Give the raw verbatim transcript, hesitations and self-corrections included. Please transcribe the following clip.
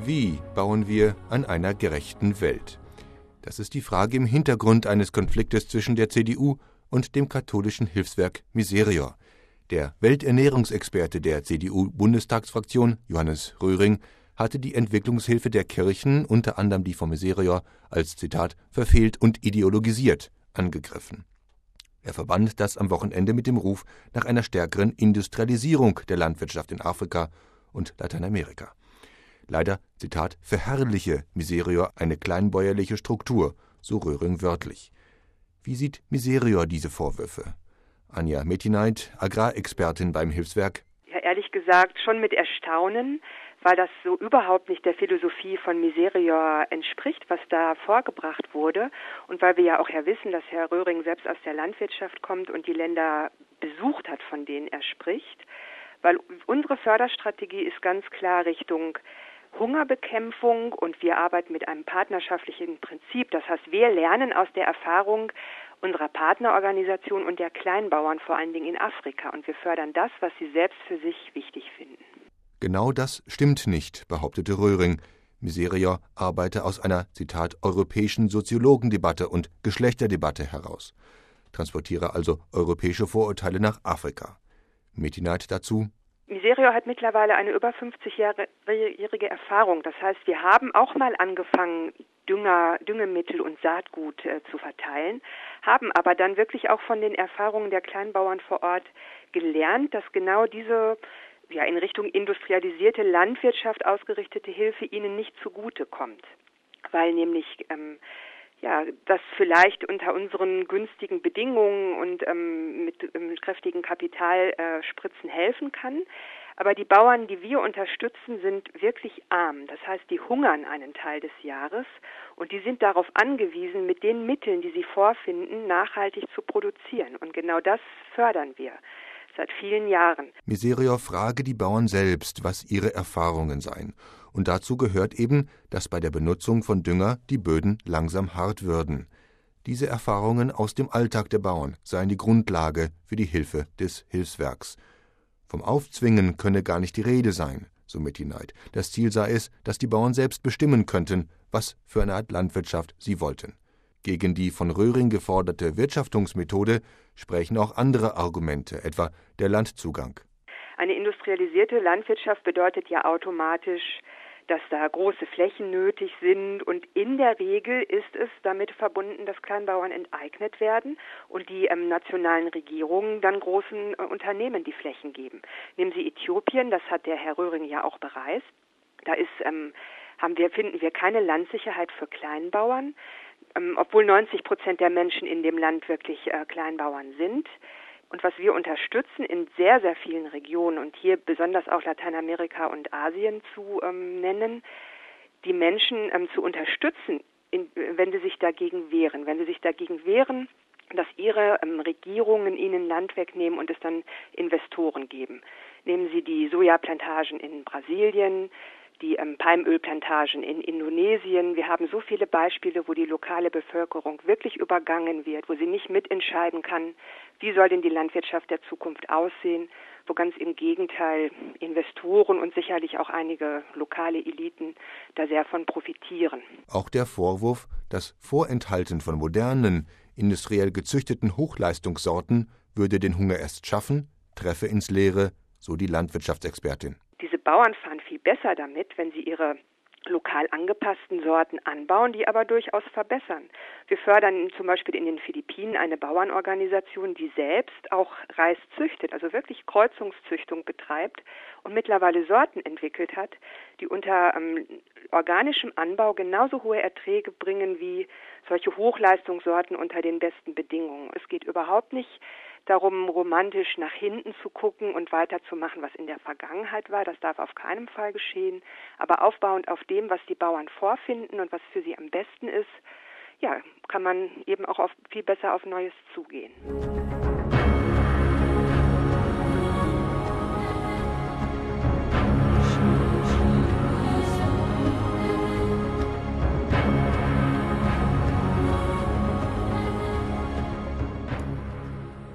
Wie bauen wir an einer gerechten Welt? Das ist die Frage im Hintergrund eines Konfliktes zwischen der C D U und dem katholischen Hilfswerk Miserior. Der Welternährungsexperte der C D U-Bundestagsfraktion, Johannes Röhring, hatte die Entwicklungshilfe der Kirchen, unter anderem die von Miserior, als, Zitat, verfehlt und ideologisiert angegriffen. Er verband das am Wochenende mit dem Ruf nach einer stärkeren Industrialisierung der Landwirtschaft in Afrika und Lateinamerika. Leider, Zitat, verherrliche Miserior eine kleinbäuerliche Struktur, so Röhring wörtlich. Wie sieht Miserior diese Vorwürfe? Anja Metineit, Agrarexpertin beim Hilfswerk. Ja, ehrlich gesagt schon mit Erstaunen, weil das so überhaupt nicht der Philosophie von Miserior entspricht, was da vorgebracht wurde. Und weil wir ja auch ja wissen, dass Herr Röhring selbst aus der Landwirtschaft kommt und die Länder besucht hat, von denen er spricht. Weil unsere Förderstrategie ist ganz klar Richtung Hungerbekämpfung und wir arbeiten mit einem partnerschaftlichen Prinzip. Das heißt, wir lernen aus der Erfahrung unserer Partnerorganisation und der Kleinbauern, vor allen Dingen in Afrika. Und wir fördern das, was sie selbst für sich wichtig finden. Genau das stimmt nicht, behauptete Röhring. Miserior arbeite aus einer, Zitat, europäischen Soziologendebatte und Geschlechterdebatte heraus. Transportiere also europäische Vorurteile nach Afrika. Metineit dazu. Miserior hat mittlerweile eine über fünfzigjährige Erfahrung. Das heißt, wir haben auch mal angefangen, Dünger, Düngemittel und Saatgut äh, zu verteilen, haben aber dann wirklich auch von den Erfahrungen der Kleinbauern vor Ort gelernt, dass genau diese ja in Richtung industrialisierte Landwirtschaft ausgerichtete Hilfe ihnen nicht zugutekommt, weil nämlich ähm, ja, das vielleicht unter unseren günstigen Bedingungen und ähm, mit, ähm, mit kräftigen Kapitalspritzen äh, helfen kann. Aber die Bauern, die wir unterstützen, sind wirklich arm. Das heißt, die hungern einen Teil des Jahres und die sind darauf angewiesen, mit den Mitteln, die sie vorfinden, nachhaltig zu produzieren. Und genau das fördern wir seit vielen Jahren. Miserior frage die Bauern selbst, was ihre Erfahrungen seien. Und dazu gehört eben, dass bei der Benutzung von Dünger die Böden langsam hart würden. Diese Erfahrungen aus dem Alltag der Bauern seien die Grundlage für die Hilfe des Hilfswerks. Vom Aufzwingen könne gar nicht die Rede sein, so Metineit. Das Ziel sei es, dass die Bauern selbst bestimmen könnten, was für eine Art Landwirtschaft sie wollten. Gegen die von Röhring geforderte Wirtschaftungsmethode sprechen auch andere Argumente, etwa der Landzugang. Eine industrialisierte Landwirtschaft bedeutet ja automatisch, dass da große Flächen nötig sind und in der Regel ist es damit verbunden, dass Kleinbauern enteignet werden und die ähm, nationalen Regierungen dann großen äh, Unternehmen die Flächen geben. Nehmen Sie Äthiopien, das hat der Herr Röhring ja auch bereist. Da ist, ähm, haben wir, finden wir keine Landsicherheit für Kleinbauern, ähm, obwohl neunzig Prozent der Menschen in dem Land wirklich äh, Kleinbauern sind. Und was wir unterstützen in sehr, sehr vielen Regionen und hier besonders auch Lateinamerika und Asien zu ähm, nennen, die Menschen ähm, zu unterstützen, in, wenn sie sich dagegen wehren. Wenn sie sich dagegen wehren, dass ihre ähm, Regierungen ihnen Land wegnehmen und es dann Investoren geben. Nehmen Sie die Sojaplantagen in Brasilien, die ähm, Palmölplantagen in Indonesien. Wir haben so viele Beispiele, wo die lokale Bevölkerung wirklich übergangen wird, wo sie nicht mitentscheiden kann, wie soll denn die Landwirtschaft der Zukunft aussehen, wo ganz im Gegenteil Investoren und sicherlich auch einige lokale Eliten da sehr von profitieren. Auch der Vorwurf, das Vorenthalten von modernen, industriell gezüchteten Hochleistungssorten würde den Hunger erst schaffen, treffe ins Leere, so die Landwirtschaftsexpertin. Diese Bauern fahren viel besser damit, wenn sie ihre lokal angepassten Sorten anbauen, die aber durchaus verbessern. Wir fördern zum Beispiel in den Philippinen eine Bauernorganisation, die selbst auch Reis züchtet, also wirklich Kreuzungszüchtung betreibt und mittlerweile Sorten entwickelt hat, die unter ähm, organischem Anbau genauso hohe Erträge bringen wie solche Hochleistungssorten unter den besten Bedingungen. Es geht überhaupt nicht darum, romantisch nach hinten zu gucken und weiterzumachen, was in der Vergangenheit war. Das darf auf keinen Fall geschehen. Aber aufbauend auf dem, was die Bauern vorfinden und was für sie am besten ist, ja, kann man eben auch auf, viel besser auf Neues zugehen.